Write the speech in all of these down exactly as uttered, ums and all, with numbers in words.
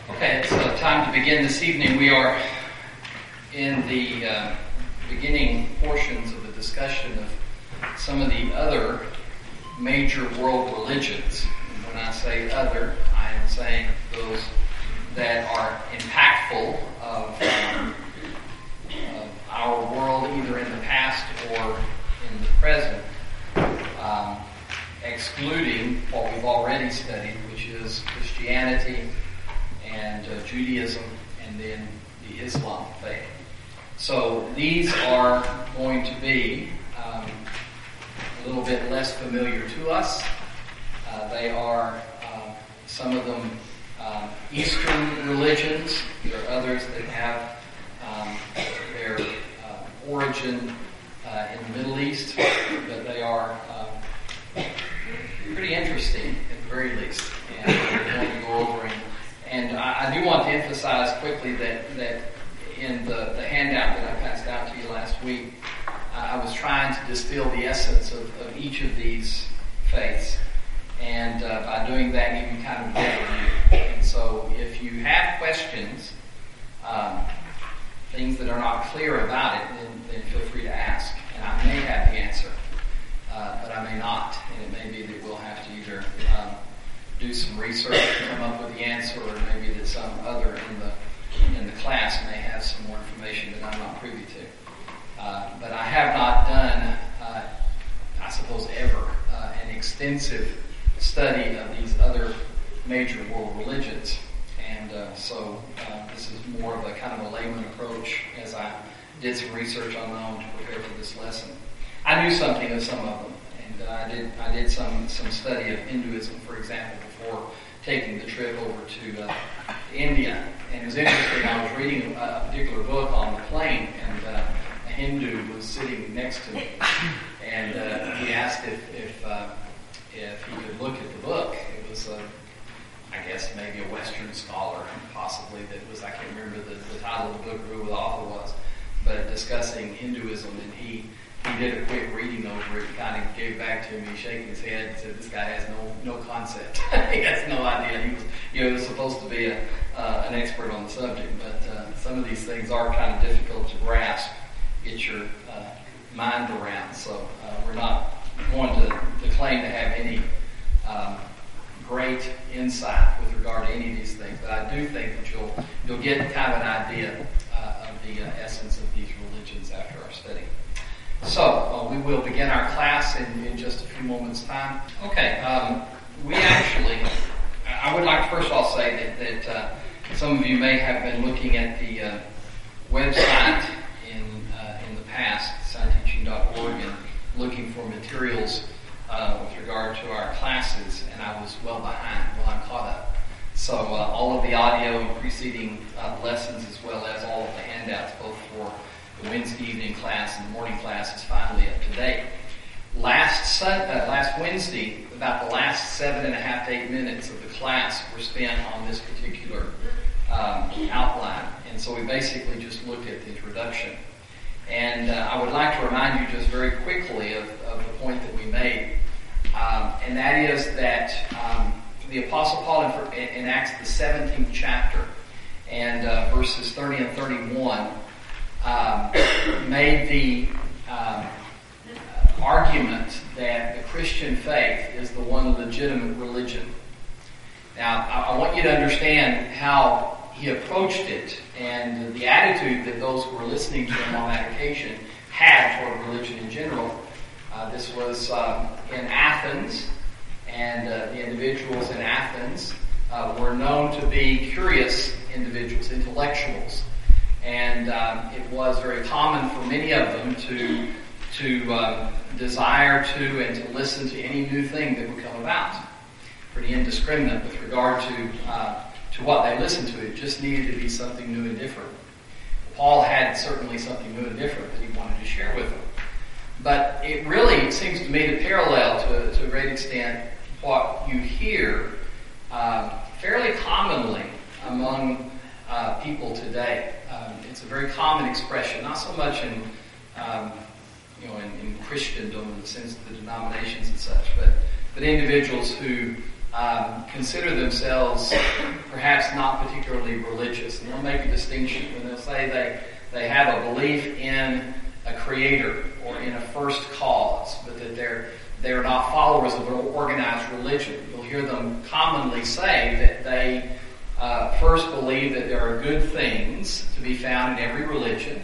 Okay, it's uh, time to begin this evening. We are in the uh, beginning portions of the discussion of some of the other major world religions. And when I say other, I am saying those that are impactful of, um, of our world either in the past or in the present, um, excluding what we've already studied, which is Christianity and uh, Judaism, and then the Islam faith. So these are going to be um, a little bit less familiar to us. Uh, they are, uh, some of them, um, Eastern religions. There are others that have um, their uh, origin uh, in the Middle East, but they are uh, pretty interesting at the very least, and we're going to go over them. And I, I do want to emphasize quickly that, that in the, the handout that I passed out to you last week, uh, I was trying to distill the essence of, of each of these faiths. And uh, by doing that, you can kind of get a view. And so if you have questions, um, things that are not clear about it, then, then feel free to ask. And I may have the answer, uh, but I may not. And it may be that we'll have to either Um, do some research to come up with the answer, or maybe that some other in the in the class may have some more information that I'm not privy to. Uh, but I have not done, uh, I suppose, ever uh, an extensive study of these other major world religions, and uh, so uh, this is more of a kind of a layman approach as I did some research on my own to prepare for this lesson. I knew something of some of them. And uh, I did I did some, some study of Hinduism, for example, before taking the trip over to uh, India. And it was interesting, I was reading a, a particular book on the plane, and uh, a Hindu was sitting next to me. And uh, he asked if if, uh, if he could look at the book. It was, a, I guess, maybe a Western scholar, possibly, that was, I can't remember the, the title of the book or who the author was, but discussing Hinduism, and he He did a quick reading over it. He kind of gave back to me, shaking his head, and said, "This guy has no no concept. He has no idea." He was, you know, he was supposed to be a uh, an expert on the subject, but uh, some of these things are kind of difficult to grasp, get your uh, mind around. So uh, we're not going to, to claim to have any um, great insight with regard to any of these things, but I do think that you'll you'll get kind of an idea uh, of the uh, essence of these religions after our study. So, uh, we will begin our class in, in just a few moments' time. Okay, um, we actually, I would like to first of all say that, that uh, some of you may have been looking at the uh, website in uh, in the past, sound teaching dot org, and looking for materials uh, with regard to our classes, and I was well behind. Well, I'm caught up. So uh, all of the audio and preceding uh, lessons, as well as all of the handouts, both for the Wednesday evening class and the morning class, is finally up to date. Last sun, uh, last Wednesday, about the last seven and a half to eight minutes of the class were spent on this particular um, outline, and so we basically just looked at the introduction. And uh, I would like to remind you just very quickly of, of the point that we made, um, and that is that um, the Apostle Paul in, in Acts the seventeenth chapter and uh, verses thirty and thirty-one. Um, made the um, argument that the Christian faith is the one legitimate religion. Now, I, I want you to understand how he approached it and the attitude that those who were listening to him on that occasion had toward religion in general. Uh, this was um, in Athens, and uh, the individuals in Athens uh, were known to be curious individuals, intellectuals. And um, it was very common for many of them to to um, desire to and to listen to any new thing that would come about. Pretty indiscriminate with regard to uh, to what they listened to. It just needed to be something new and different. Paul had certainly something new and different that he wanted to share with them. But it really seems to me to parallel to, to a great extent what you hear uh, fairly commonly among uh, people today. Um, it's a very common expression, not so much in, um, you know, in, in Christendom in the sense of the denominations and such, but but individuals who um, consider themselves perhaps not particularly religious. And they'll make a distinction when they'll say they, they have a belief in a creator or in a first cause, but that they're they're not followers of an organized religion. You'll hear them commonly say that they uh, first believe that there are good things to be found in every religion,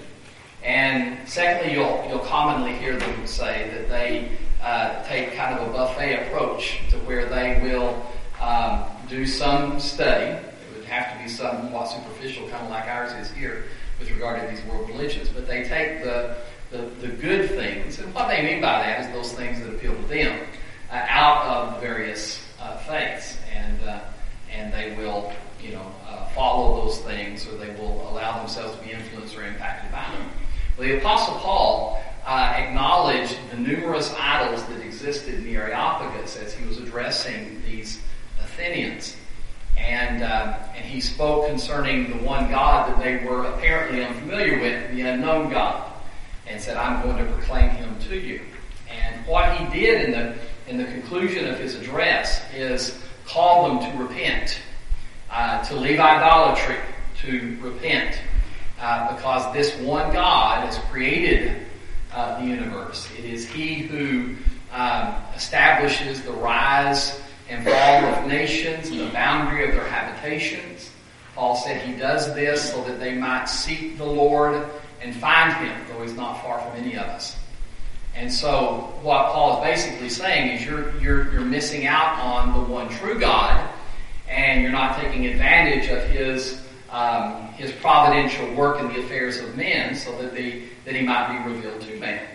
and secondly, you'll you'll commonly hear them say that they uh, take kind of a buffet approach to where they will um, do some study. It would have to be somewhat superficial, kind of like ours is here with regard to these world religions, but they take the The, the good things, and what they mean by that is those things that appeal to them, uh, out of various uh, faiths, and uh, and they will, you know, uh, follow those things, or they will allow themselves to be influenced or impacted by them. Well, the Apostle Paul uh, acknowledged the numerous idols that existed in the Areopagus as he was addressing these Athenians, and uh, and he spoke concerning the one God that they were apparently unfamiliar with, the unknown God, and said, I'm going to proclaim him to you. And what he did in the in the conclusion of his address is call them to repent, uh, to leave idolatry, to repent, uh, because this one God has created uh, the universe. It is he who um, establishes the rise and fall of nations and the boundary of their habitations. Paul said he does this so that they might seek the Lord and find him, though he's not far from any of us. And so what Paul is basically saying is you're you're you're missing out on the one true God, and you're not taking advantage of his um, his providential work in the affairs of men, so that the that he might be revealed to man.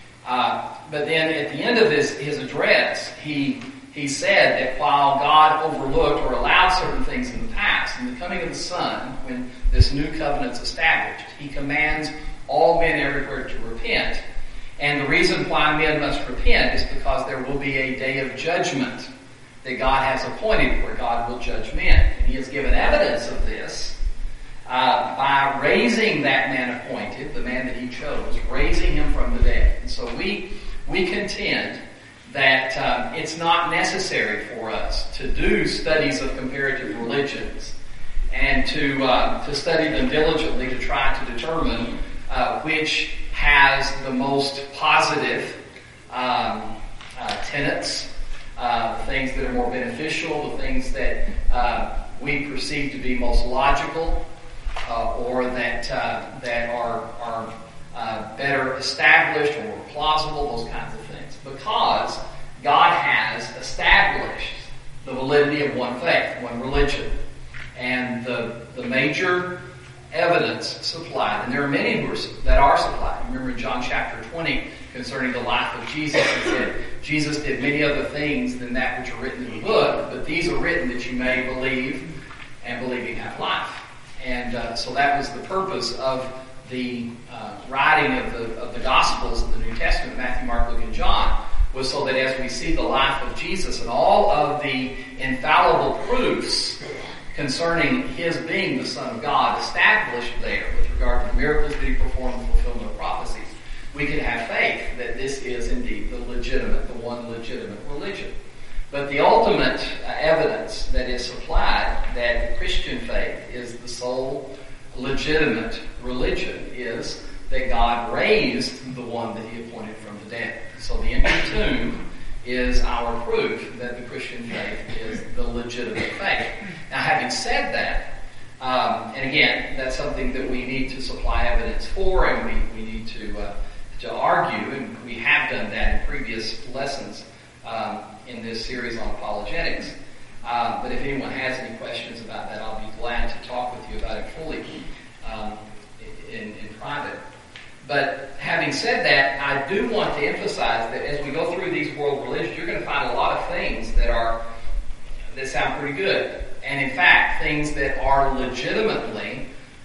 Uh, but then at the end of this his address, he he said that while God overlooked or allowed certain things in the past, in the coming of the Son, when this new covenant's established, he commands all men everywhere to repent. And the reason why men must repent is because there will be a day of judgment that God has appointed where God will judge men. And he has given evidence of this uh, by raising that man appointed, the man that he chose, raising him from the dead. And so we we contend that um, it's not necessary for us to do studies of comparative religions and to uh, to study them diligently to try to determine uh, which has the most positive um, uh, tenets, uh, the things that are more beneficial, the things that uh, we perceive to be most logical, uh, or that uh, that are are uh, better established or more plausible, those kinds of things, because God has established the validity of one faith, one religion. And the the major evidence supplied, and there are many who are, that are supplied. Remember in John chapter twenty, concerning the life of Jesus, it said, Jesus did many other things than that which are written in the book, but these are written that you may believe, and believing have life. And uh, so that was the purpose of the uh, writing of the of the Gospels of the New Testament, Matthew, Mark, Luke, and John, was so that as we see the life of Jesus and all of the infallible proofs concerning his being the Son of God established there with regard to the miracles that he performed in fulfillment of prophecies, we can have faith that this is indeed the legitimate, the one legitimate religion. But the ultimate uh, evidence that is supplied that the Christian faith is the sole legitimate religion is that God raised the one that he appointed from the dead. So the empty tomb is our proof that the Christian faith is the legitimate faith. Now, having said that, um, and again, that's something that we need to supply evidence for, and we, we need to uh, to argue, and we have done that in previous lessons um, in this series on apologetics. Um, but if anyone has any questions about that, I'll be glad to talk with you about it fully um, in, in private. But having said that, I do want to emphasize that as we go through these world religions, you're going to find a lot of things that are that sound pretty good. And in fact, things that are legitimately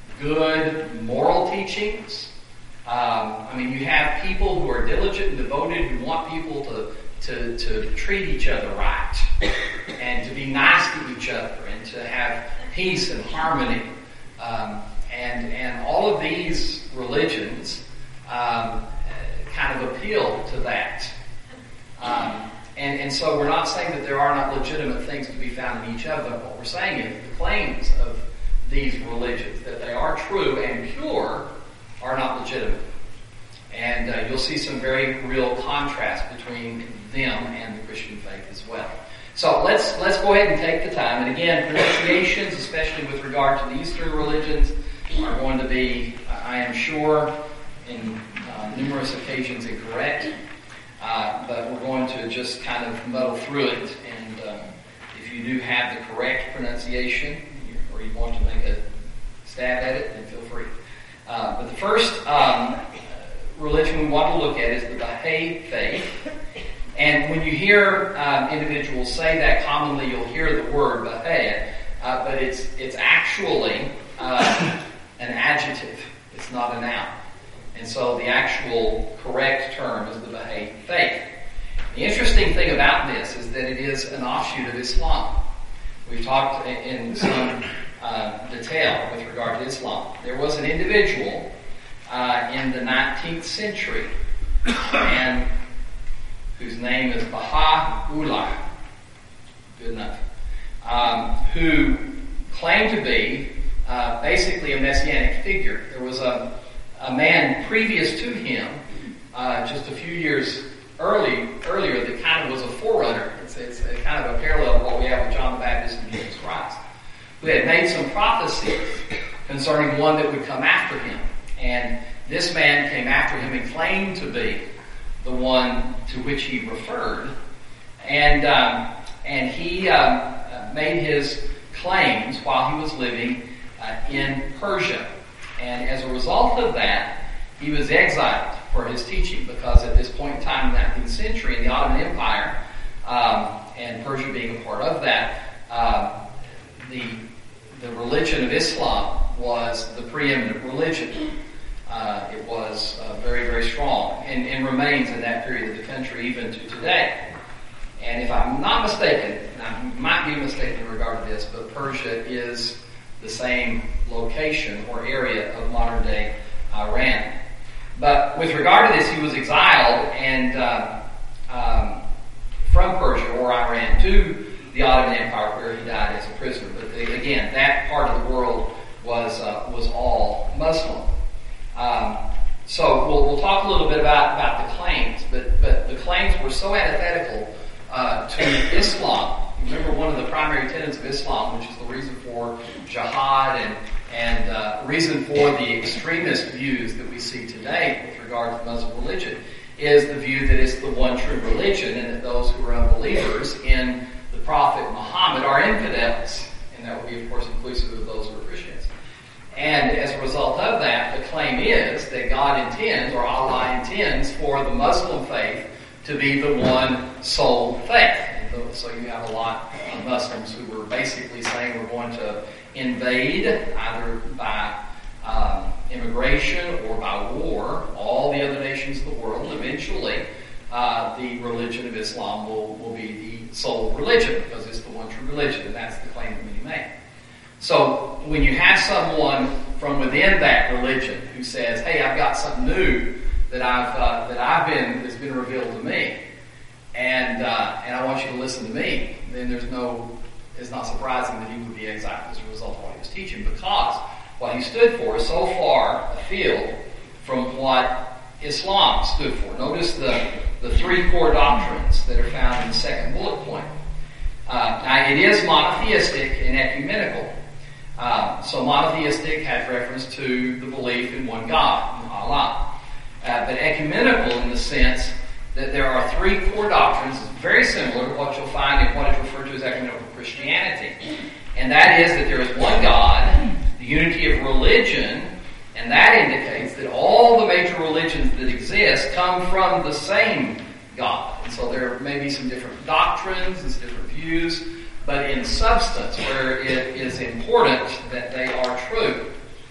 good moral teachings. Um, I mean, you have people who are diligent and devoted, who want people to, to, to treat each other right, and to be nice to each other, and to have peace and harmony. Um, and, and all of these religions um, kind of appeal to that. Um, And, and so we're not saying that there are not legitimate things to be found in each of them. What we're saying is the claims of these religions, that they are true and pure, are not legitimate. And uh, you'll see some very real contrast between them and the Christian faith as well. So let's let's go ahead and take the time. And again, pronunciations, especially with regard to the Eastern religions, are going to be, I am sure, in uh, numerous occasions incorrect. Uh, but we're going to just kind of muddle through it. And uh, if you do have the correct pronunciation, or you want to make a stab at it, then feel free. Uh, but the first um, religion we want to look at is the Baha'i faith. And when you hear um, individuals say that, commonly you'll hear the word Baha'i, uh, but it's it's actually uh, an adjective. It's not a noun. And so the actual correct term is the Baha'i faith. The interesting thing about this is that it is an offshoot of Islam. We've talked in some uh, detail with regard to Islam. There was an individual uh, in the nineteenth century, and whose name is Baha'u'llah, good enough, um, who claimed to be uh, basically a messianic figure. There was a, a man previous to him, uh, just a few years early, earlier, that kind of was a forerunner. It's, it's a kind of a parallel to what we have with John the Baptist and Jesus Christ, who had made some prophecies concerning one that would come after him. And this man came after him and claimed to be the one to which he referred, and um, and he um, made his claims while he was living uh, in Persia, and as a result of that, he was exiled for his teaching, because at this point in time in the nineteenth century, in the Ottoman Empire, um, and Persia being a part of that, uh, the the religion of Islam was the preeminent religion. Uh, it was uh, very, very strong, and, and remains in that period of the country even to today. And if I'm not mistaken, and I might be mistaken in regard to this, but Persia is the same location or area of modern-day Iran. But with regard to this, he was exiled and uh, um, from Persia or Iran to the Ottoman Empire, where he died as a prisoner. But again, that part of the world was uh, was all Muslim. Um, so we'll, we'll talk a little bit about, about the claims, but, but the claims were so antithetical uh, to Islam. Remember, one of the primary tenets of Islam, which is the reason for jihad and and uh, reason for the extremist views that we see today with regard to Muslim religion, is the view that it's the one true religion, and that those who are unbelievers in the Prophet Muhammad are infidels, and that would be, of course, inclusive of those who are Christians. And as a result of that, the claim is that God intends, or Allah intends, for the Muslim faith to be the one sole faith. And so you have a lot of Muslims who were basically saying we're going to invade, either by um, immigration or by war, all the other nations of the world. Eventually, uh, the religion of Islam will, will be the sole religion, because it's the one true religion, and that's the claim that many make. So when you have someone from within that religion who says, "Hey, I've got something new that I've uh, that I've been that's been revealed to me, and uh, and I want you to listen to me," then there's no it's not surprising that he would be exiled as a result of what he was teaching, because what he stood for is so far afield from what Islam stood for. Notice the the three core doctrines that are found in the second bullet point. Uh, now, it is monotheistic and ecumenical. Uh, so monotheistic has reference to the belief in one God, Allah. Uh, but ecumenical in the sense that there are three core doctrines, very similar to what you'll find in what is referred to as ecumenical Christianity. And that is that there is one God, the unity of religion, and that indicates that all the major religions that exist come from the same God. And so there may be some different doctrines and some different views, but in substance, where it is important that they are true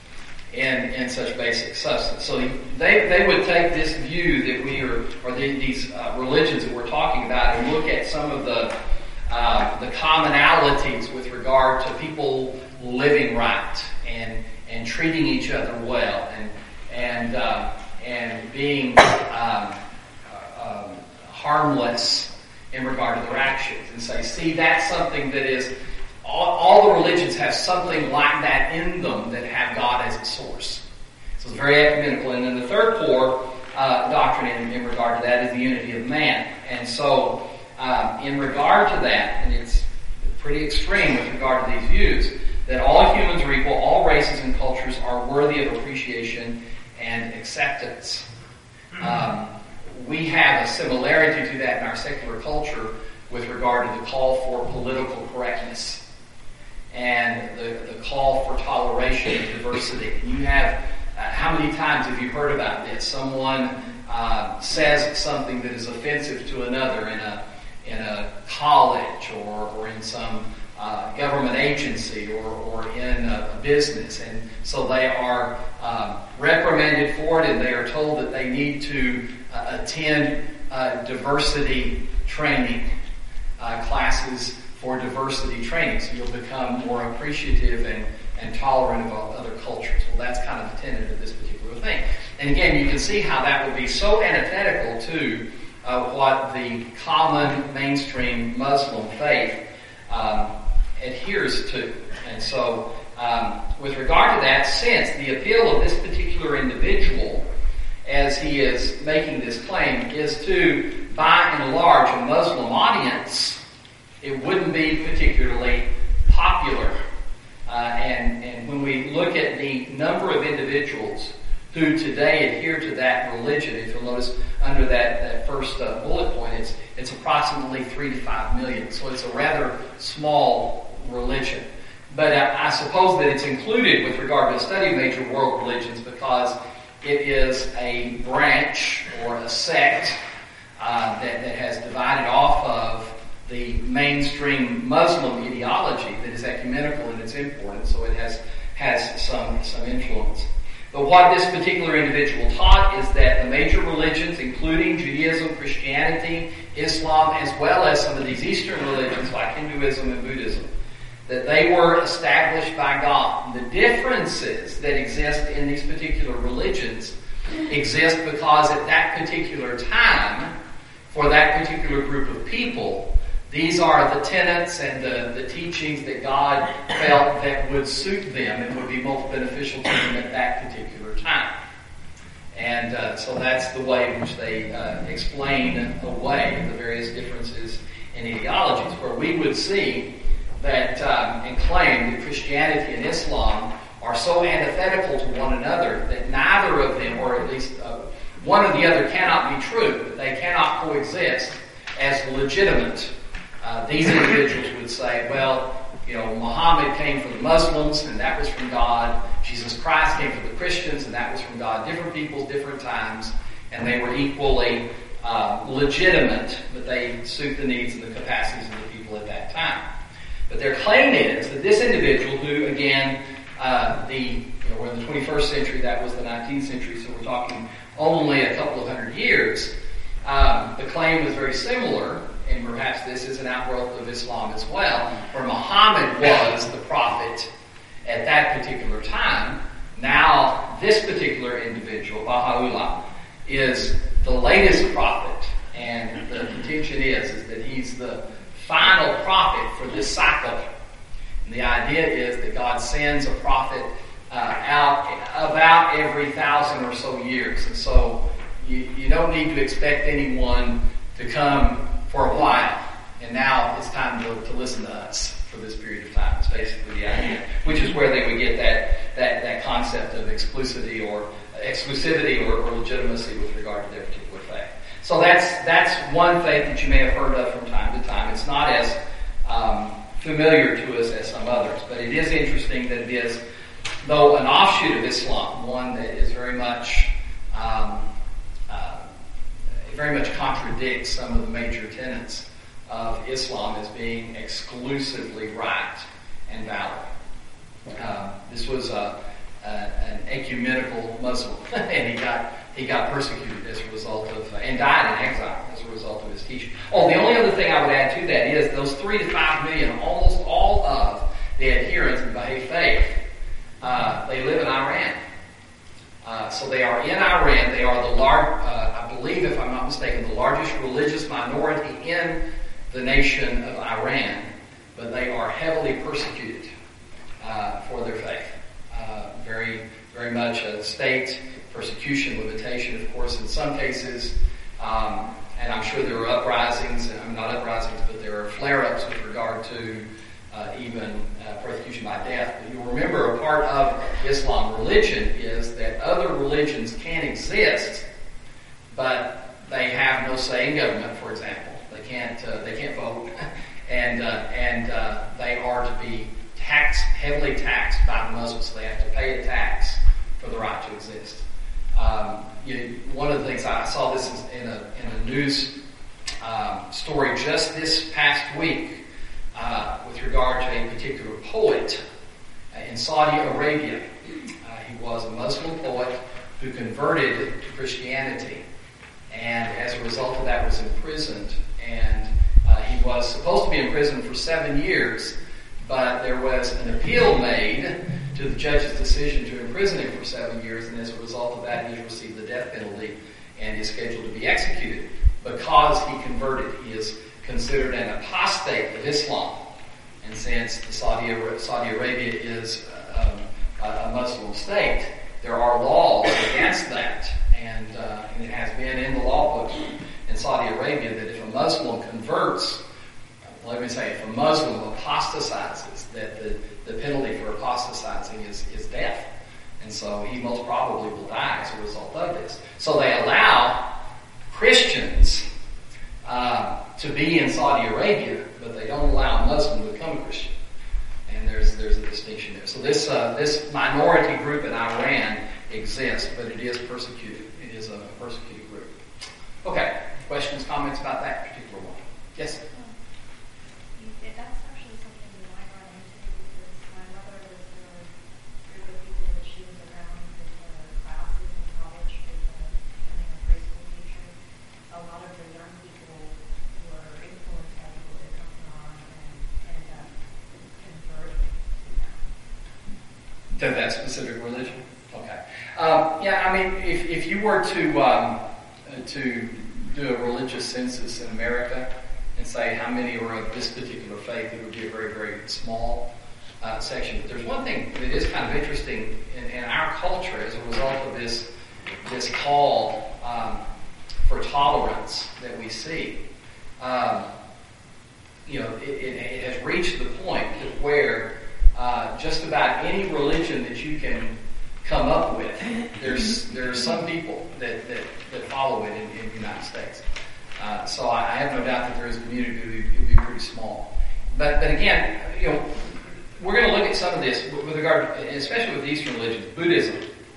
in, in such basic substance. So they they would take this view that we are, or the, these uh, religions that we're talking about, and look at some of the uh, the commonalities with regard to people living right and and treating each other well and and uh, and being um, uh, um, harmless in regard to their actions and say, see, that's something that is, all, all the religions have something like that in them that have God as its source. So it's very ecumenical. And then the third core uh, doctrine in, in regard to that is the unity of man. And so um, in regard to that, and it's pretty extreme with regard to these views, that all humans are equal, all races and cultures are worthy of appreciation and acceptance. Um, we have a similarity to that in our secular culture with regard to the call for political correctness and the, the call for toleration and diversity. You have, uh, how many times have you heard about this? Someone uh, says something that is offensive to another in a in a college or, or in some uh, government agency or, or in a, a business, and so they are um, reprimanded for it, and they are told that they need to uh, attend uh, diversity training uh, classes for diversity training, so you'll become more appreciative and, and tolerant of other cultures. Well, that's kind of the tenet of this particular thing. And again, you can see how that would be so antithetical to Uh, what the common mainstream Muslim faith um, adheres to. And so, um, with regard to that, since the appeal of this particular individual, as he is making this claim, is to, by and large, a Muslim audience, it wouldn't be particularly popular. Uh, and, and when we look at the number of individuals who today adhere to that religion, if you'll notice under that, that first uh, bullet point, it's, it's approximately three to five million. So it's a rather small religion. But uh, I suppose that it's included with regard to the study of major world religions because it is a branch or a sect uh, that, that has divided off of the mainstream Muslim ideology that is ecumenical in its importance, so it has, has some, some influence. But what this particular individual taught is that the major religions, including Judaism, Christianity, Islam, as well as some of these Eastern religions like Hinduism and Buddhism, that they were established by God. The differences that exist in these particular religions exist because at that particular time, for that particular group of people, these are the tenets and the, the teachings that God felt that would suit them and would be most beneficial to them at that particular time. And uh, so that's the way in which they uh, explain away the various differences in ideologies, where we would see that um, and claim that Christianity and Islam are so antithetical to one another that neither of them, or at least uh, one or the other, cannot be true, that they cannot coexist as legitimate. Uh, these individuals would say, well, you know, Muhammad came from the Muslims and that was from God. Jesus Christ came from the Christians and that was from God. Different peoples, different times, and they were equally uh, legitimate, but they suit the needs and the capacities of the people at that time. But their claim is that this individual, who again, uh, the you know, we're in the twenty-first century, that was the nineteenth century, so we're talking only a couple of hundred years. Um, the claim was very similar, and perhaps this is an outgrowth of Islam as well, where Muhammad was the prophet at that particular time. Now, this particular individual, Baha'u'llah, is the latest prophet, and the contention is, is that he's the final prophet for this cycle. And the idea is that God sends a prophet uh, out about every thousand or so years. And so you, you don't need to expect anyone to come for a while. And now it's time to, to listen to us for this period of time. It's basically the idea, which is where they would get that that, that concept of exclusivity or exclusivity or, or legitimacy with regard to their particular faith. So that's that's one faith that you may have heard of from time to time. It's not as um, familiar to us as some others, but it is interesting that it is, though an offshoot of Islam, one that is very much um, uh, very much contradicts some of the major tenets of Islam as being exclusively right and valid. Uh, this was a, a, an ecumenical Muslim, and he got he got persecuted as a result of, uh, and died in exile as a result of his teaching. Oh, the only other thing I would add to that is those three to five million, almost all of the adherents of the Baha'i faith, uh, they live in Iran. Uh, so they are in Iran. They are the large, uh, I believe, if I'm not mistaken, the largest religious minority in the nation of Iran, but they are heavily persecuted uh, for their faith. Uh, very, very much a state persecution limitation, of course, in some cases. Um, and I'm sure there are uprisings, and I'm not uprisings, but there are flare-ups with regard to uh, even uh, persecution by death. But you'll remember a part of Islam religion is that other religions can exist, but they have no say in government, for example. They can't, uh, they can't vote, and uh, and uh, they are to be taxed, heavily taxed by the Muslims. So they have to pay a tax for the right to exist. Um, you know, one of the things I saw this in a in a news um, story just this past week uh, with regard to a particular poet uh, in Saudi Arabia. Uh, he was a Muslim poet who converted to Christianity, and as a result of that was imprisoned. And uh, he was supposed to be in prison for seven years, but there was an appeal made to the judge's decision to imprison him for seven years, and as a result of that, he has received the death penalty and is scheduled to be executed because he converted. He is considered an apostate of Islam, and since the Saudi Saudi Arabia is um, a Muslim state, there are laws against that, and, uh, and it has been in the law book in Saudi Arabia that if a Muslim converts, let me say, if a Muslim apostatizes, that the, the penalty for apostatizing is, is death. And so he most probably will die as a result of this. So they allow Christians uh, to be in Saudi Arabia, but they don't allow a Muslim to become a Christian. And there's there's a distinction there. So this uh, this minority group in Iran exists, but it is persecuted. It is a persecuted group. Okay. Questions, comments about that particular one? Yes? That's actually something that I got into because my mother was in a group of people that she was around with her classes in college with uh, becoming a preschool teacher. A lot of the young people were influenced by people that come on and ended up converting to them. To that specific religion? Okay. Um, yeah, I mean, if, if you were to um, to do a religious census in America and say how many are of this particular faith, it would be a very, very small uh, section. But there's one thing that is kind of interesting in, in our culture as a result of this this call um, for tolerance that we see. Um, you know, it, it, it has reached the point to where uh, just about any religion that you can come up with, there's there are some people that, that, that follow it in, in the United States. Uh, so I, I have no doubt that there is a community that would be, would be pretty small. But but again, you know, we're going to look at some of this with, with regard, to, especially with the Eastern religions, Buddhism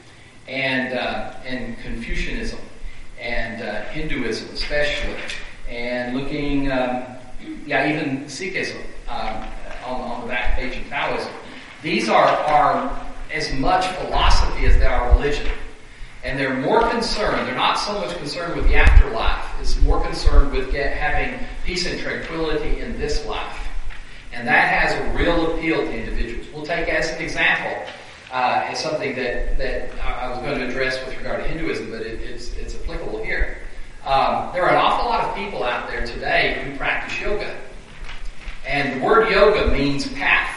and uh, and Confucianism and uh, Hinduism especially, and looking, um, yeah, even Sikhism um, on, on the back page in Taoism. These are are as much philosophy as they are religion. And they're more concerned, they're not so much concerned with the afterlife, it's more concerned with get, having peace and tranquility in this life. And that has a real appeal to individuals. We'll take as an example, uh, as something that, that I was going to address with regard to Hinduism, but it, it's, it's applicable here. Um, there are an awful lot of people out there today who practice yoga. And the word yoga means path.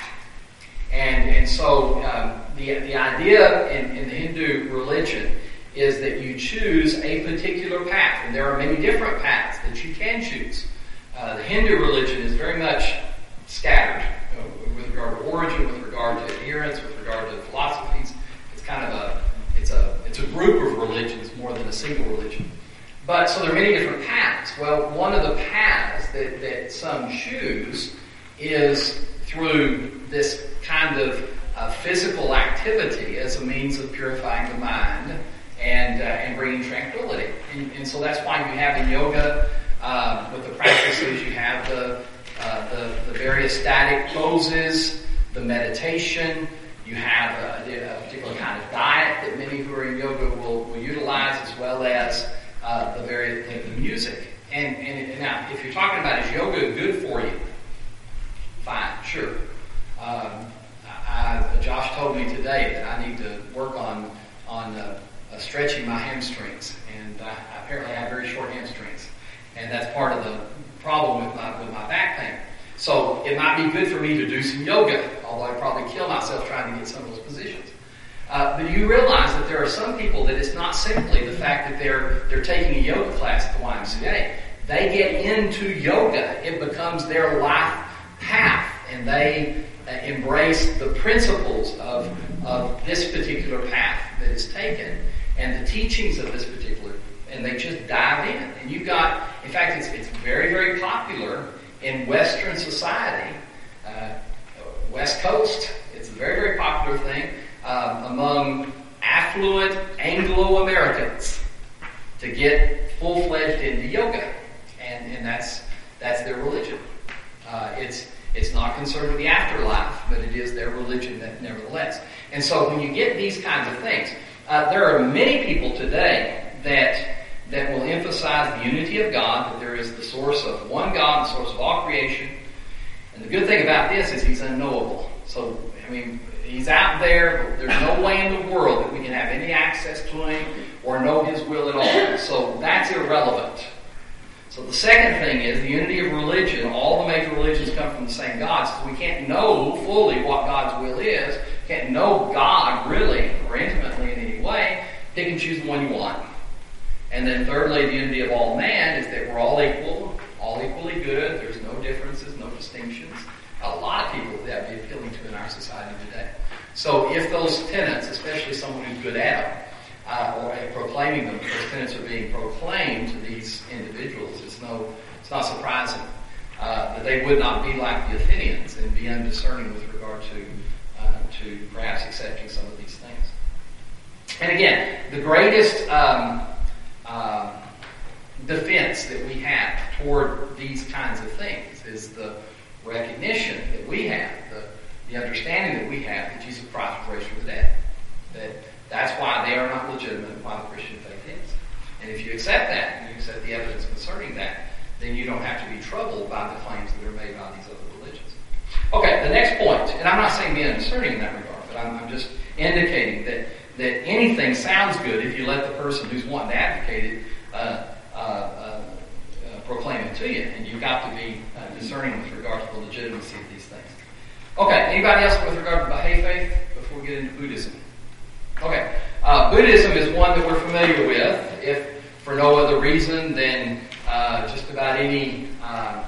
And, and so um, the, the idea in, in the Hindu religion is that you choose a particular path, and there are many different paths that you can choose. Uh, the Hindu religion is very much scattered you know, with regard to origin, with regard to adherence, with regard to philosophies. It's kind of a it's a it's a group of religions more than a single religion. But so there are many different paths. Well, one of the paths that, that some choose is through this kind of uh, physical activity as a means of purifying the mind and uh, and bringing tranquility. And, and so that's why you have in yoga, uh, with the practices, you have the, uh, the the various static poses, the meditation. You have a, a particular kind of diet that many who are in yoga will, will utilize, as well as uh, the very the, the music. And, and now, if you're talking about is yoga good for you? Fine, sure. Um, I, I, Josh told me today that I need to work on on uh, uh, stretching my hamstrings, and I, apparently I have very short hamstrings, and that's part of the problem with my with my back. So it might be good for me to do some yoga, although I'd probably kill myself trying to get some of those positions. Uh, but you realize that there are some people that it's not simply the fact that they're they're taking a yoga class at the Y M C A. They get into yoga. It becomes their life path, and they uh, embrace the principles of, of this particular path that is taken and the teachings of this particular, and they just dive in. And you've got, in fact, it's, it's very, very popular in Western society, uh, West Coast. It's a very, very popular thing um, among affluent Anglo-Americans to get full-fledged into yoga. And, and that's that's their religion. Uh, it's it's not concerned with the afterlife, but it is their religion that, nevertheless. And so when you get these kinds of things, uh, there are many people today that that will emphasize the unity of God, that there is the source of one God, the source of all creation. And the good thing about this is He's unknowable. So, I mean, He's out there, but there's no way in the world that we can have any access to Him or know His will at all. So that's irrelevant. So the second thing is the unity of religion. All the major religions come from the same God. So we can't know fully what God's will is. Can't know God really or intimately in any way. Pick and choose the one you want. And then thirdly, the unity of all man is that we're all equal, all equally good. There's no differences, no distinctions. A lot of people that would be appealing to in our society today. So if those tenets, especially someone who's good at them, Uh, or uh, proclaiming them, those tenets are being proclaimed to these individuals, it's no, it's not surprising uh, that they would not be like the Athenians and be undiscerning with regard to uh, to perhaps accepting some of these things. And again, the greatest um, uh, defense that we have toward these kinds of things is the recognition that we have, the, the understanding that we have that Jesus Christ was raised from the dead. That That's why they are not legitimate and why the Christian faith is. And if you accept that, and you accept the evidence concerning that, then you don't have to be troubled by the claims that are made by these other religions. Okay, the next point, and I'm not saying be undiscerning in that regard, but I'm, I'm just indicating that, that anything sounds good if you let the person who's wanting to advocate it uh, uh, uh, uh, proclaim it to you. And you've got to be uh, discerning with regard to the legitimacy of these things. Okay, anybody else with regard to Baha'i faith before we get into Buddhism? Okay, uh, Buddhism is one that we're familiar with, if for no other reason than uh, just about any uh,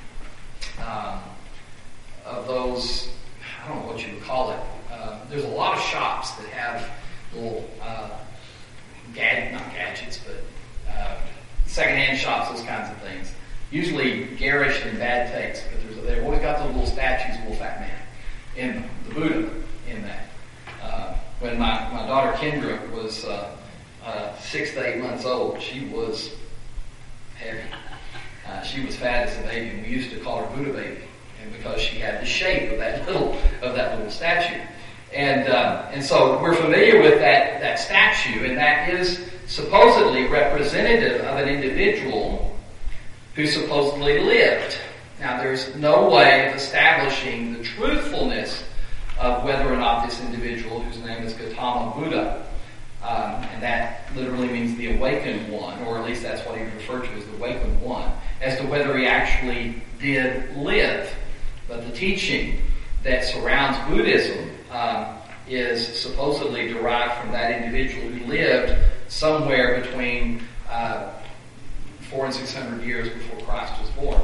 um, of those, I don't know what you would call it. Uh, there's a lot of shops that have little, uh, gad- not gadgets, but uh, secondhand shops, those kinds of things. Usually garish and bad taste, but there's, they've always got those little statues of little fat man in the Buddha in that. Uh, When my, my daughter Kendra was uh, uh, six to eight months old, she was heavy. Uh, she was fat as a baby, and we used to call her Buddha baby, and because she had the shape of that little of that little statue. And uh, and so we're familiar with that that statue, and that is supposedly representative of an individual who supposedly lived. Now, there's no way of establishing the truthfulness of whether or not this individual, whose name is Gautama Buddha, um, and that literally means the awakened one, or at least that's what he referred to as the awakened one, as to whether he actually did live. But the teaching that surrounds Buddhism um, is supposedly derived from that individual who lived somewhere between uh, four and six hundred years before Christ was born.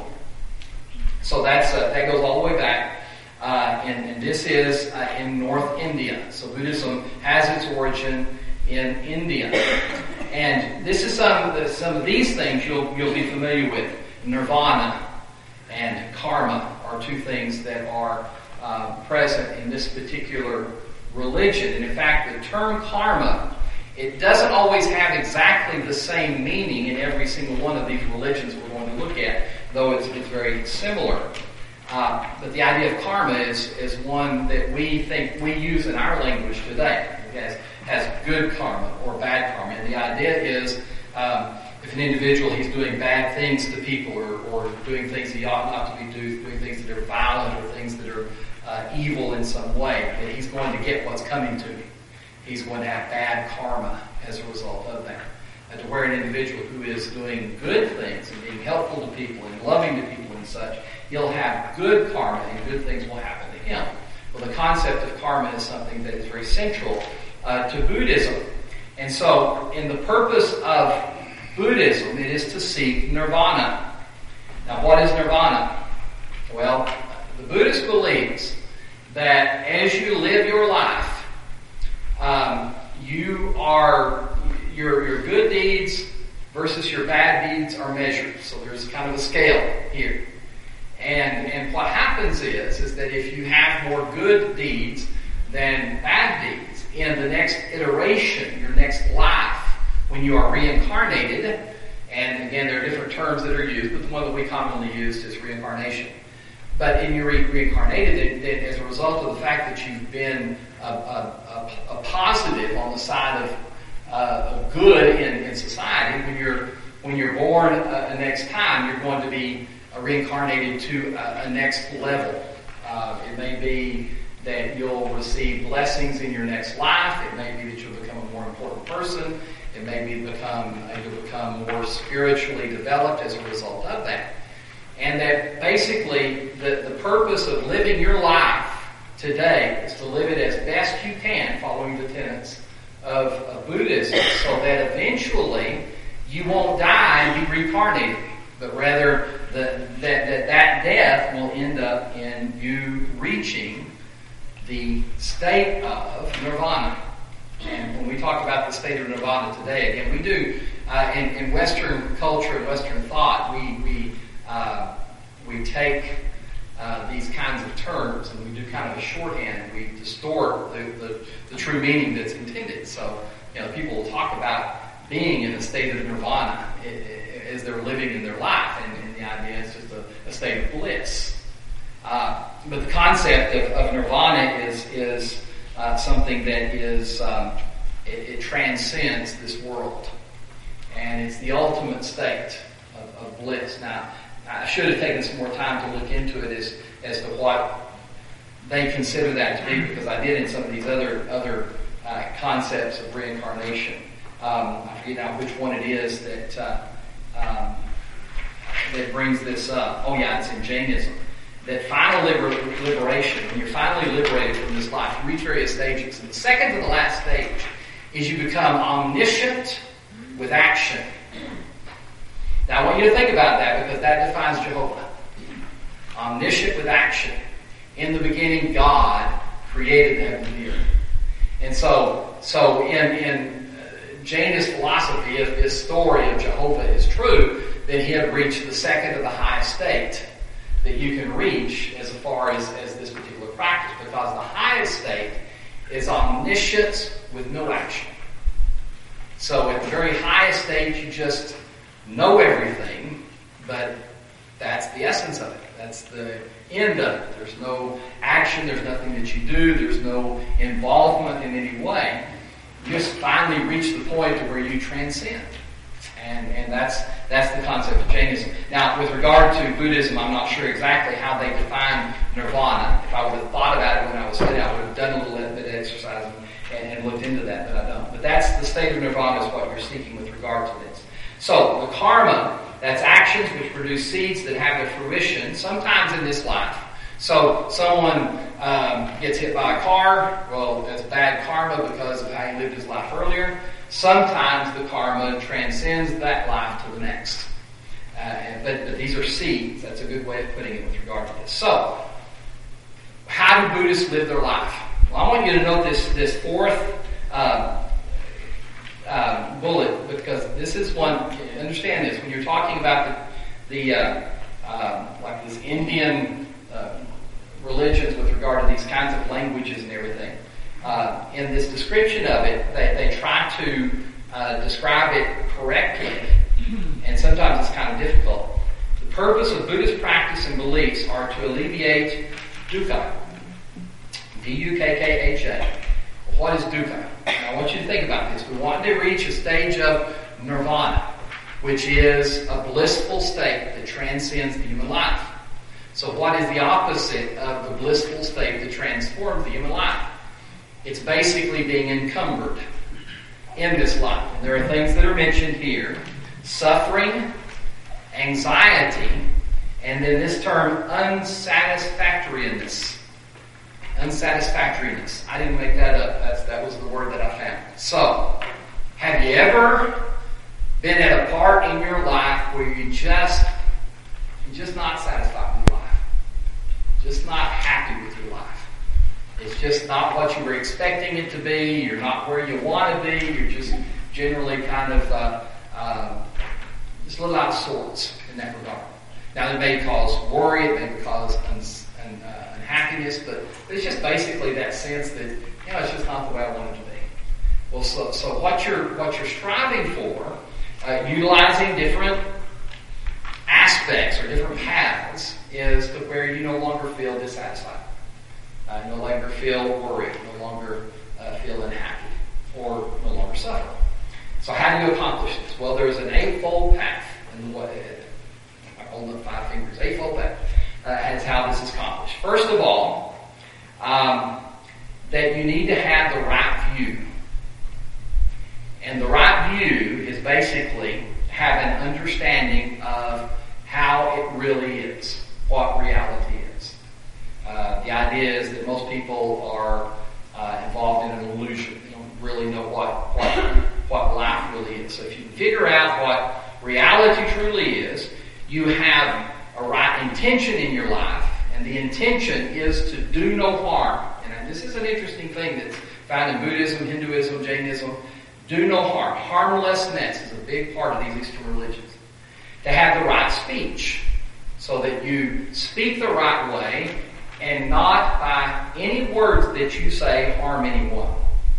So that's uh, that goes all the way back. Uh, and, and this is uh, in North India. So Buddhism has its origin in India. And this is some of, the, some of these things you'll, you'll be familiar with. Nirvana and karma are two things that are uh, present in this particular religion. And in fact, the term karma, it doesn't always have exactly the same meaning in every single one of these religions we're going to look at, though it's, it's very similar. Uh, but the idea of karma is, is one that we think we use in our language today. It has, has good karma or bad karma. And the idea is um, if an individual, he's doing bad things to people or, or doing things he ought not to be doing, doing things that are violent or things that are uh, evil in some way, that he's going to get what's coming to him. He's going to have bad karma as a result of that. And to where an individual who is doing good things and being helpful to people and loving to people and such, he'll have good karma and good things will happen to him. Well, the concept of karma is something that is very central uh, to Buddhism. And so, in the purpose of Buddhism, it is to seek nirvana. Now, what is nirvana? Well, the Buddhist believes that as you live your life, um, you are your your good deeds versus your bad deeds are measured. So there's kind of a scale here. And and what happens is, is that if you have more good deeds than bad deeds, in the next iteration, your next life, when you are reincarnated, and again, there are different terms that are used, but the one that we commonly use is reincarnation. But in your re- reincarnated, then as a result of the fact that you've been a, a, a, a positive on the side of uh, good in, in society, when you're when you're born uh, next time, you're going to be uh, reincarnated to a, a next level. Uh, it may be that you'll receive blessings in your next life. It may be that you'll become a more important person. It may be become you'll become more spiritually developed as a result of that. And that basically the, the purpose of living your life today is to live it as best you can, following the tenets of, of Buddhism, so that eventually you won't die and be reincarnated, but rather the, that, that that death will end up in you reaching the state of nirvana. And when we talk about the state of nirvana today, again, we do, uh, in, in Western culture and Western thought, we, we Uh, we take uh, these kinds of terms and we do kind of a shorthand and we distort the, the, the true meaning that's intended. So, you know, people will talk about being in a state of nirvana as they're living in their life, and, and the idea is just a, a state of bliss. Uh, but the concept of, of nirvana is is uh, something that is um, it, it transcends this world, and it's the ultimate state of, of bliss. Now, I should have taken some more time to look into it as, as to what they consider that to be, because I did in some of these other other uh, concepts of reincarnation. Um, I forget now which one it is that uh, um, that brings this up. Oh yeah, it's in Jainism. That final liber- liberation, when you're finally liberated from this life, you reach various stages. And the second to the last stage is you become omniscient with action. Now, I want you to think about that, because that defines Jehovah. Omniscient with action. In the beginning, God created the heaven and the earth. And so, so in, in Jainist philosophy, if this story of Jehovah is true, then he had reached the second of the highest state that you can reach as far as, as this particular practice, because the highest state is omniscience with no action. So at the very highest state, you just know everything, but that's the essence of it. That's the end of it. There's no action, there's nothing that you do, there's no involvement in any way. You just finally reach the point to where you transcend. And and that's that's the concept of Jainism. Now, with regard to Buddhism, I'm not sure exactly how they define nirvana. If I would have thought about it when I was studying, I would have done a little bit of exercise and, and looked into that, but I don't. But that's the state of nirvana is what you're seeking with regard to this. So, the karma, that's actions which produce seeds that have their fruition, sometimes in this life. So, someone um, gets hit by a car, well, that's bad karma because of how he lived his life earlier. Sometimes the karma transcends that life to the next. Uh, but, but these are seeds. That's a good way of putting it with regard to this. So, how do Buddhists live their life? Well, I want you to note this, this fourth uh, Uh, bullet, because this is one. Understand this when you're talking about the, the uh, uh, like these Indian uh, religions with regard to these kinds of languages and everything. Uh, in this description of it, they, they try to uh, describe it correctly, and sometimes it's kind of difficult. The purpose of Buddhist practice and beliefs are to alleviate dukkha, D U K K H A. What is dukkha? Now, I want you to think about this. We want to reach a stage of nirvana, which is a blissful state that transcends the human life. So what is the opposite of the blissful state that transforms the human life? It's basically being encumbered in this life. And there are things that are mentioned here. Suffering, anxiety, And then this term, unsatisfactoriness. Unsatisfactoriness. I didn't make that up. That's, that was the word that I found. So, have you ever been at a part in your life where you just, you're just not satisfied with your life? Just not happy with your life? It's just not what you were expecting it to be. You're not where you want to be. You're just generally kind of uh, uh, just a little out of sorts in that regard. Now, it may cause worry. It may cause uns- un- uh, unhappiness. But, but it's just basically that sense that, you know, it's just not the way I want it to be. Well, so, so what you're what you're striving for, uh, utilizing different aspects or different paths, is to where you no longer feel dissatisfied. Uh, no longer feel worried, no longer uh, feel unhappy, or no longer suffer. So how do you accomplish this? Well, there's an eightfold path. And what, I'm holding up five fingers. Eightfold path uh, is how this is accomplished. First of all, um, that you need to have the right view. And the right view is basically have an understanding of how it really is, what reality is. Uh, the idea is that most people are uh, involved in an illusion. They don't really know what, what what life really is. So if you can figure out what reality truly is, you have a right intention in your life, and the intention is to do no harm. And this is an interesting thing that's found in Buddhism, Hinduism, Jainism. Do no harm. Harmlessness is a big part of these Eastern religions. To have the right speech, so that you speak the right way, and not by any words that you say harm anyone.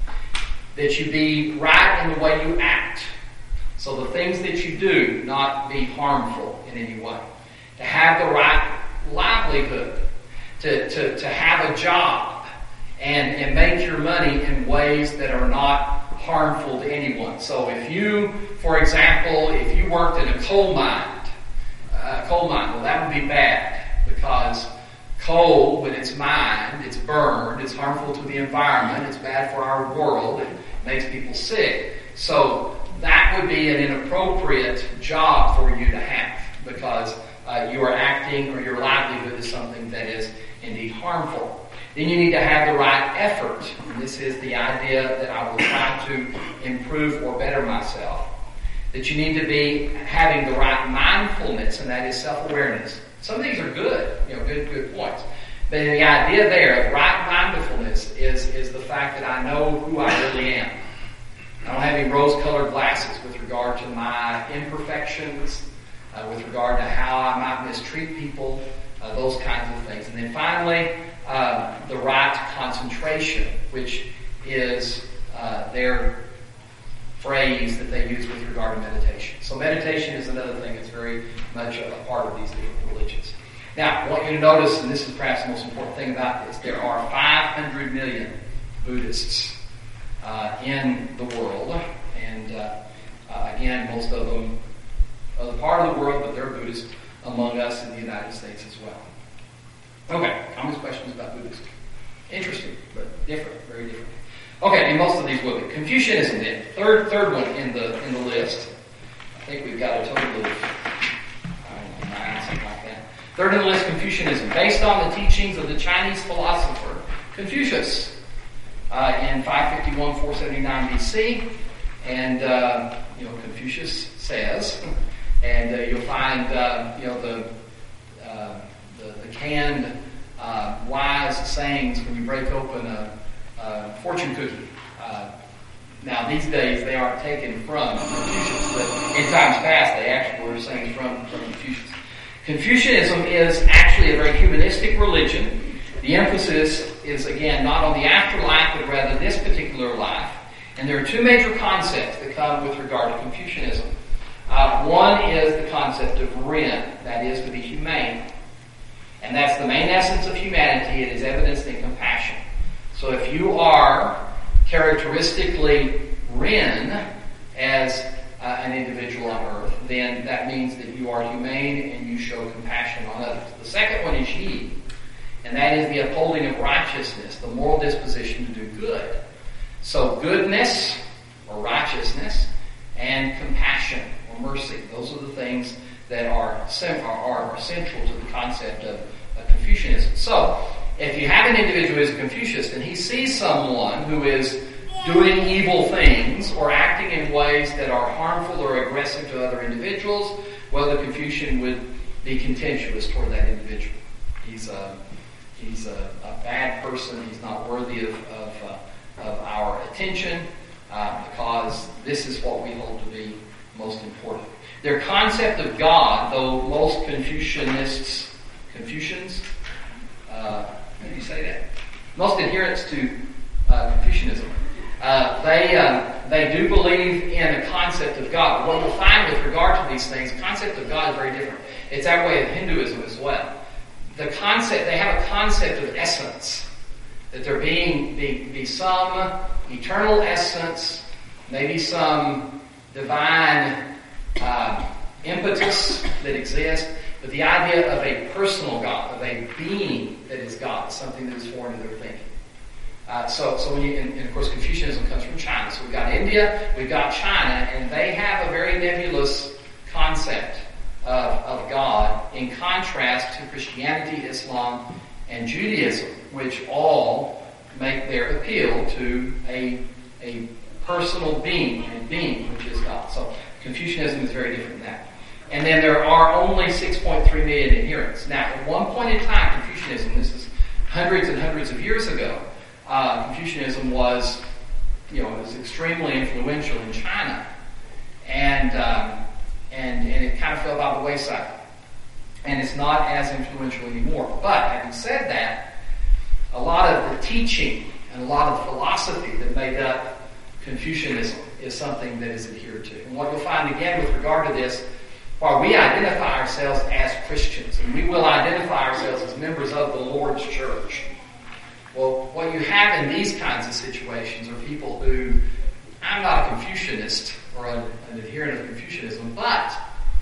That you be right in the way you act. So the things that you do not be harmful in any way. To have the right livelihood. To, to, to have a job and, and make your money in ways that are not harmful to anyone. So if you, for example, if you worked in a coal mine, uh, coal mine, well, that would be bad, because coal, when it's mined, it's burned, it's harmful to the environment, it's bad for our world, it makes people sick. So that would be an inappropriate job for you to have, because uh, you are acting, or your livelihood is something that is indeed harmful. Then you need to have the right effort. And this is the idea that I will try to improve or better myself. That you need to be having the right mindfulness, and that is self-awareness. Some of these are good, you know, good, good points. But the idea there of right mindfulness is, is the fact that I know who I really am. I don't have any rose-colored glasses with regard to my imperfections, uh, with regard to how I might mistreat people, uh, those kinds of things. And then finally, uh, the right concentration, which is uh, their phrase that they use with regard to meditation. So meditation is another thing that's very much a part of these different religions. Now, I want you to notice, and this is perhaps the most important thing about this, there are five hundred million Buddhists uh, in the world. And uh, uh, again, most of them are the part of the world, but they're Buddhists among us in the United States as well. Okay, comments, questions about Buddhism? Interesting, but different, very different. Okay, and most of these will be. Confucianism then. Third third one in the in the list. I think we've got a total of, I don't know, nine, something like that. Third in the list, Confucianism. Based on the teachings of the Chinese philosopher Confucius uh, in five fifty-one, four seventy-nine B C. And, uh, you know, Confucius says, and uh, you'll find, uh, you know, the, uh, the, the canned uh, wise sayings when you break open a Uh, fortune cookie. Uh, now, these days, they aren't taken from Confucius, but in times past, they actually were saying from, from Confucius. Confucianism is actually a very humanistic religion. The emphasis is, again, not on the afterlife, but rather this particular life. And there are two major concepts that come with regard to Confucianism. Uh, one is the concept of Ren, that is, to be humane. And that's the main essence of humanity. It is evidenced in compassion. So if you are characteristically Ren as uh, an individual on earth, then that means that you are humane and you show compassion on others. The second one is Yi, and that is the upholding of righteousness, the moral disposition to do good. So goodness, or righteousness, and compassion, or mercy, those are the things that are, sim- are, are central to the concept of, of Confucianism. So, if you have an individual who is a Confucianist and he sees someone who is doing evil things or acting in ways that are harmful or aggressive to other individuals, well, the Confucian would be contemptuous toward that individual. He's a, he's a, a bad person. He's not worthy of, of, uh, of our attention uh, because this is what we hold to be most important. Their concept of God, though most Confucianists, Confucians, uh, how do you say that? Most adherents to uh, Confucianism, uh, they uh, they do believe in a concept of God. But what you'll find with regard to these things, the concept of God is very different. It's that way of Hinduism as well. The concept, they have a concept of essence, that there being be, be some eternal essence, maybe some divine uh, impetus that exists, but the idea of a personal God, of a being that is God, is something that is foreign to their thinking. Uh, so, so when you, and, and of course Confucianism comes from China. So we've got India, we've got China, and they have a very nebulous concept of, of God in contrast to Christianity, Islam, and Judaism, which all make their appeal to a, a personal being, a being which is God. So Confucianism is very different than that. And then there are only six point three million adherents. Now, at one point in time, Confucianism, this is hundreds and hundreds of years ago, uh, Confucianism was, you know, it was extremely influential in China, and um, and and it kind of fell by the wayside, and it's not as influential anymore. But having said that, a lot of the teaching and a lot of the philosophy that made up Confucianism is something that is adhered to. And what you'll find again with regard to this, while we identify ourselves as Christians, and we will identify ourselves as members of the Lord's church, well, what you have in these kinds of situations are people who, I'm not a Confucianist or an, an adherent of Confucianism, but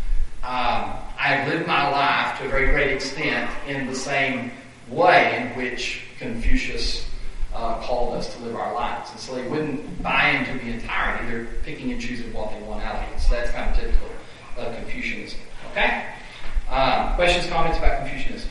um, I've lived my life to a very great extent in the same way in which Confucius uh, called us to live our lives. And so they wouldn't buy into the entirety. They're picking and choosing what they want out of it. So that's kind of typical of Confucianism. Okay? Um, questions, comments about Confucianism?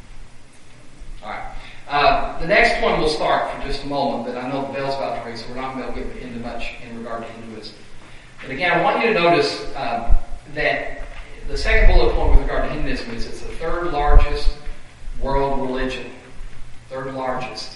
All right. Uh, the next one will start for just a moment, but I know the bell's about to ring, so we're not going to get into much in regard to Hinduism. But again, I want you to notice um, that the second bullet point with regard to Hinduism is it's the third largest world religion. Third largest.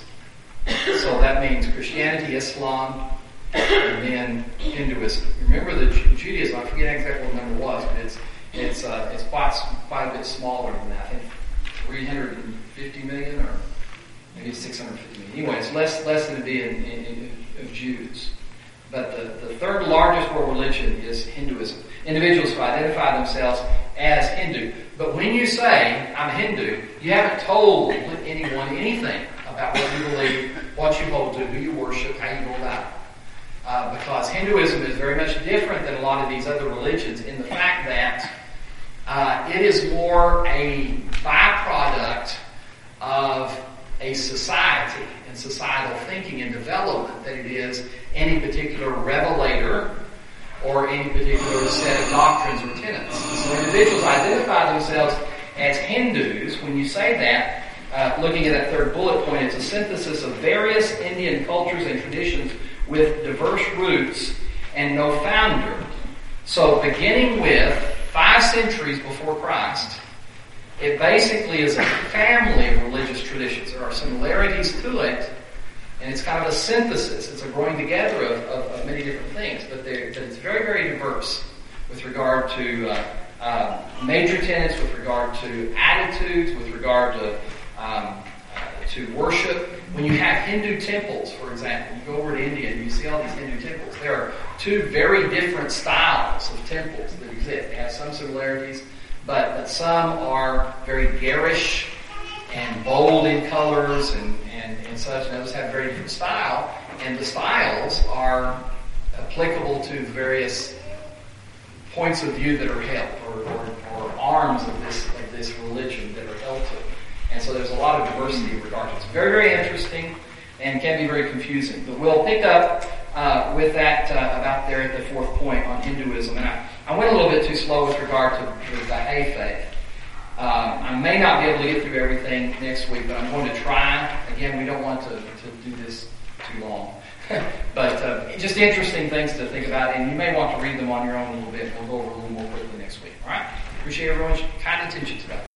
So that means Christianity, Islam, and then Hinduism. Remember the Judaism, I forget exactly what the number was, but it's it's uh, it's quite quite a bit smaller than that. I think three hundred fifty million or maybe six hundred fifty million. Anyway, it's less less than a billion in, in, of Jews. But the, the third largest world religion is Hinduism. Individuals who identify themselves as Hindu. But when you say, I'm a Hindu, you haven't told anyone anything about what you believe, what you hold to, who you worship, how you go about it. Uh, because Hinduism is very much different than a lot of these other religions in the fact that uh, it is more a byproduct of a society and societal thinking and development than it is any particular revelator or any particular set of doctrines or tenets. So individuals identify themselves as Hindus. When you say that, uh, looking at that third bullet point, it's a synthesis of various Indian cultures and traditions with diverse roots and no founder. So beginning with five centuries before Christ, it basically is a family of religious traditions. There are similarities to it, and it's kind of a synthesis. It's a growing together of, of, of many different things, but, but it's very, very diverse with regard to uh, uh, major tenets, with regard to attitudes, with regard to um, uh, to worship. When you have Hindu temples, for example, you go over to India and you see all these Hindu temples. There are two very different styles of temples that exist. They have some similarities, but, but some are very garish and bold in colors and, and, and such, and those have very different style, and the styles are applicable to various points of view that are held, or, or, or arms of this of this religion that are held to. And so there's a lot of diversity in regard to it. It's very, very interesting and can be very confusing. But we'll pick up uh, with that uh, about there at the fourth point on Hinduism. And I, I went a little bit too slow with regard to the Baha'i faith. Um, I may not be able to get through everything next week, but I'm going to try. Again, we don't want to, to do this too long. but uh, just interesting things to think about, and you may want to read them on your own a little bit. We'll go over a little more quickly next week. All right? Appreciate everyone's kind attention today.